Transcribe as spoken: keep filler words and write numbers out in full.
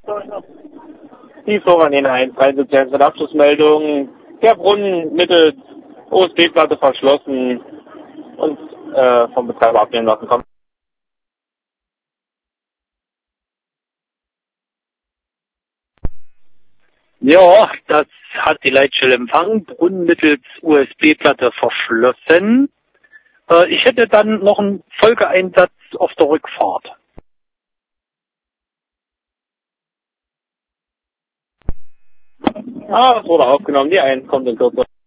Die Soranin eins, Rheinland Abschlussmeldung. Der Brunnen mittels U S B-Platte verschlossen und äh, vom Betreiber abnehmen lassen kann. Ja, das hat die Leitstelle empfangen, Brunnen mittels U S B-Platte verschlossen. Äh, ich hätte dann noch einen Folgeeinsatz auf der Rückfahrt. Ah, das wurde aufgenommen. Die eins kommt in Kürze.